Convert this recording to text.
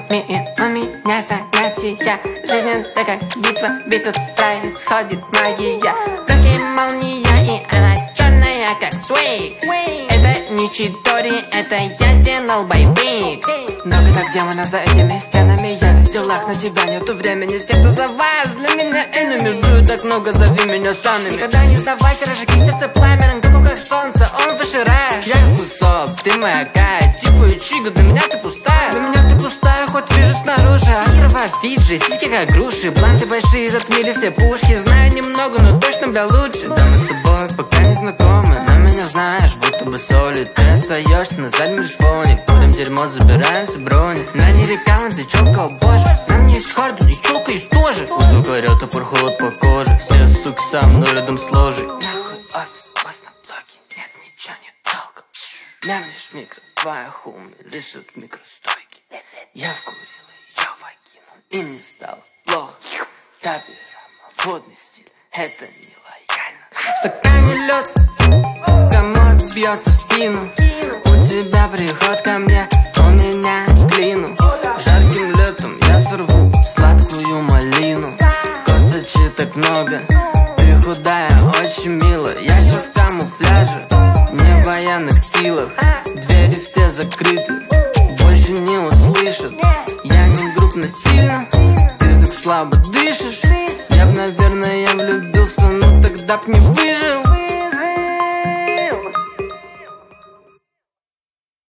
у меня занятия. Жизнь это как битва, бит тут происходит магия. В руке молния, и она черная, как свейк. Это не Чидори, это Ясенал Байбик. Много так демонов за этими стенами. Я в делах, на тебя нету времени. Все, кто за вас, для меня энеми. Жду так много, зови меня санами. Никогда не сдавайся, разжиги сердце пламенем. Гоку как солнце, он выше рэш. Я Хусоп, ты моя Кая. Типу и Чигу, для меня ты пустая. Для меня ты пустая, хоть вижу снаружи. Острова Фиджи, сиськи как груши. Бланты большие, затмили все пушки. Знаю немного, но точно, бля, лучше. Да мы с тобой пока не знакомы. На меня знаешь, будто бы соли. Ты остаешься на заднем лишь фоне. Курим дерьмо, забираем все брони. На нерекален, ты челка, о боже. На мне есть харду, и челка есть тоже. У звука орёт, топор холод по коже. Все суки со мной рядом с ложей. Нахуй офис, у вас на блоке нет ничего не толком. Мямлишь микро, твоя хуми лишит микростойки. Я вкурила ее вагину, и мне стало плохо. Табирама, водный стиль, это не лояльно. В стакане лед, комод бьется в спину. У тебя приход ко мне, у меня к клину.